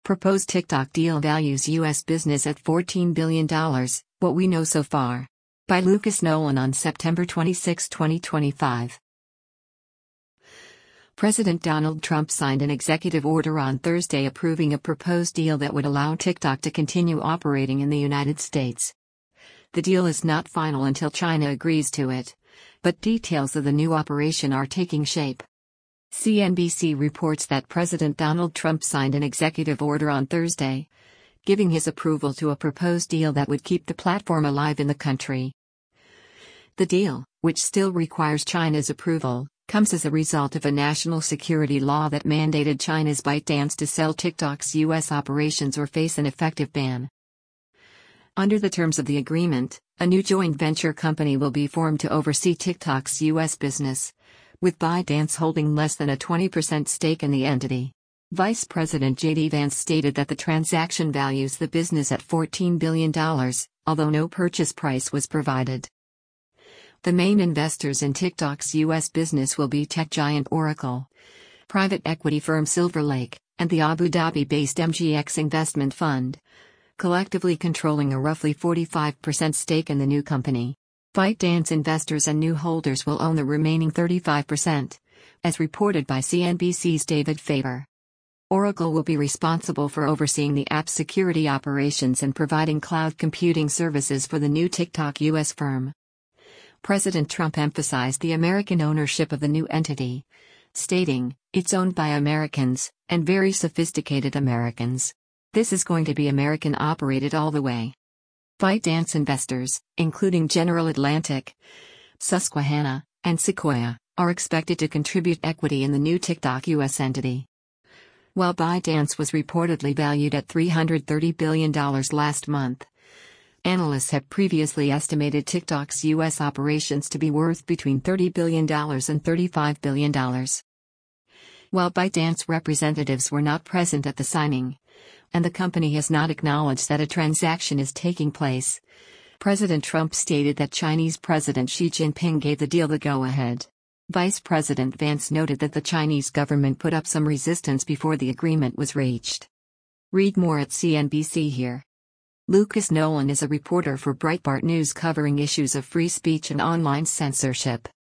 Proposed TikTok deal values U.S. business at $14 billion, what we know so far. By Lucas Nolan on September 26, 2025. President Donald Trump signed an executive order on Thursday approving a proposed deal that would allow TikTok to continue operating in the United States. The deal is not final until China agrees to it, but details of the new operation are taking shape. CNBC reports that President Donald Trump signed an executive order on Thursday, giving his approval to a proposed deal that would keep the platform alive in the country. The deal, which still requires China's approval, comes as a result of a national security law that mandated China's ByteDance to sell TikTok's U.S. operations or face an effective ban. Under the terms of the agreement, a new joint venture company will be formed to oversee TikTok's U.S. business, with ByteDance holding less than a 20% stake in the entity. Vice President J.D. Vance stated that the transaction values the business at $14 billion, although no purchase price was provided. The main investors in TikTok's U.S. business will be tech giant Oracle, private equity firm Silver Lake, and the Abu Dhabi-based MGX Investment Fund, collectively controlling a roughly 45% stake in the new company. ByteDance investors and new holders will own the remaining 35%, as reported by CNBC's David Faber. Oracle will be responsible for overseeing the app's security operations and providing cloud computing services for the new TikTok U.S. firm. President Trump emphasized the American ownership of the new entity, stating, "It's owned by Americans, and very sophisticated Americans. This is going to be American operated all the way." ByteDance investors, including General Atlantic, Susquehanna, and Sequoia, are expected to contribute equity in the new TikTok U.S. entity. While ByteDance was reportedly valued at $330 billion last month, analysts have previously estimated TikTok's U.S. operations to be worth between $30 billion and $35 billion. While ByteDance representatives were not present at the signing, and the company has not acknowledged that a transaction is taking place, President Trump stated that Chinese President Xi Jinping gave the deal the go-ahead. Vice President Vance noted that the Chinese government put up some resistance before the agreement was reached. Read more at CNBC here. Lucas Nolan is a reporter for Breitbart News covering issues of free speech and online censorship.